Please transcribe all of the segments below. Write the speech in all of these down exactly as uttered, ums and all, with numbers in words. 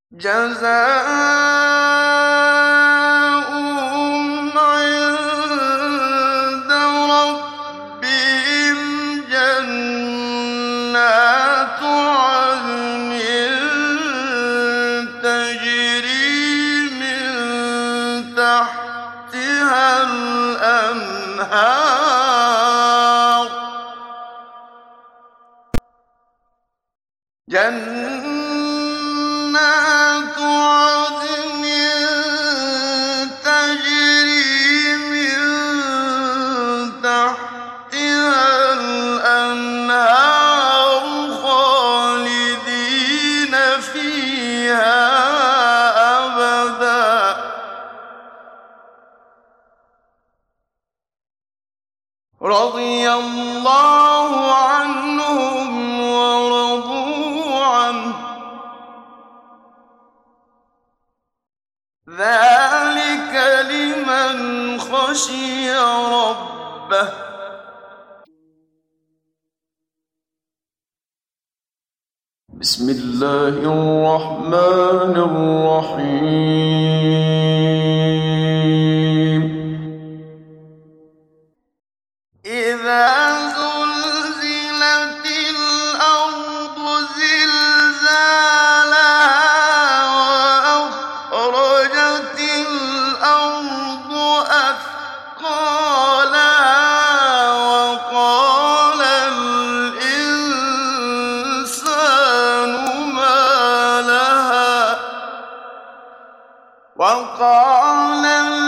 جَزَاؤُهُمْ عِندَ رَبِّهِمْ جَنَّاتُ عَدْنٍ تَجْرِي مِن تَحْتِهَا الْأَنْهَارُ جَنَّاتُ عَدْنٍ تَجْرِي مِن تَحْتِهَا الْأَنْهَارُ خَالِدِينَ فِيهَا أَبَدًا ۖ رَّضِيَ اللَّهُ عَنْهُمْ وَرَضُوا عَنْهُ ۚ ذَٰلِكَ لِمَنْ خَشِيَ رَبَّهُ. بسم الله الرحمن الرحيم. إِذَا زُلْزِلَتِ الْأَرْضُ زِلْزَالَهَا وَأَخْرَجَتِ الْأَرْضُ أَثْقَالَهَا وَقَالَ الْإِنسَانُ مَا لَهَا وَقَالَ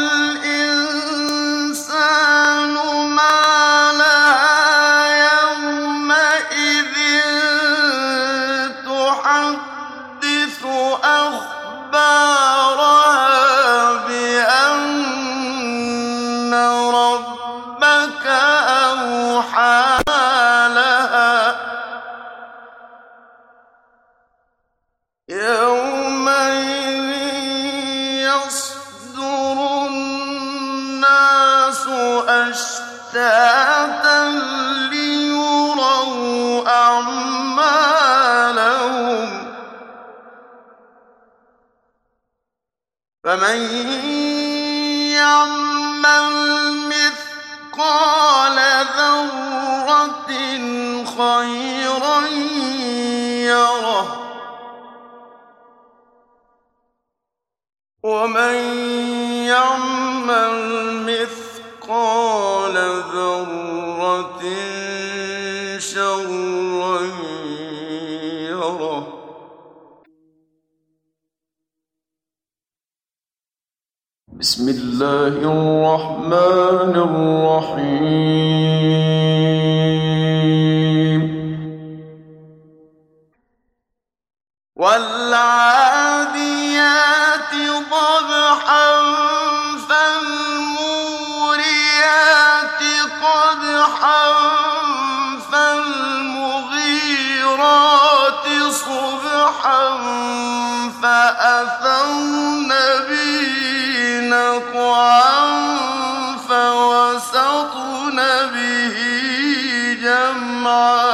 الْإِنسَانُ مَا لَهَا يَوْمَئِذٍ تُحَدِّثُ أَخْبَارَهَا بِأَنَّ رَبَّكَ أَوْحَىٰ لَهَا يَوْمَئِذٍ يَصْدُرُ النَّاسُ أَشْتَاتًا لِّيُرَوْا أَعْمَالَهُمْ ۚ فَمَن يَعْمَلْ مِثْقَالَ ذَرَّةٍ خَيْرًا يَرَهُ وَمَن يَعْمَلْ مِثْقَالَ ذَرَّةٍ شَرًّا يَرَهُ. بسم الله الرحمن الرحيم. وَالْعَادِيَاتِ ضَبْحًا فَالْمُورِيَاتِ قَدْحًا فَالْمُغِيرَاتِ صُبْحًا فَأَثَرْنَ بِهِ نَقْعًا فَوَسَطْنَ بِهِ جَمْعًا.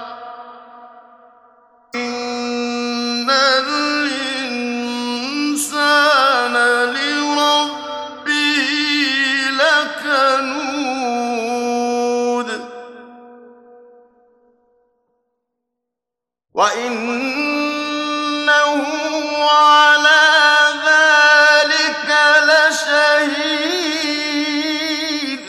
إِنَّ الْإِنسَانَ لِرَبِّهِ لَكَنُودٌ وَإِنَّهُ عَلَىٰ ذَٰلِكَ لَشَهِيدٌ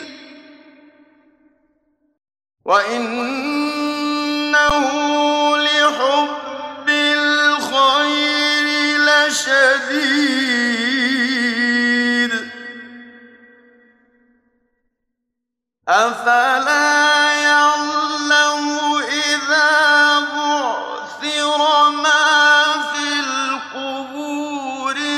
وَإِنَّهُ لِحُبِّ الْخَيْرِ لَشَدِيدٌ. أَفَلَا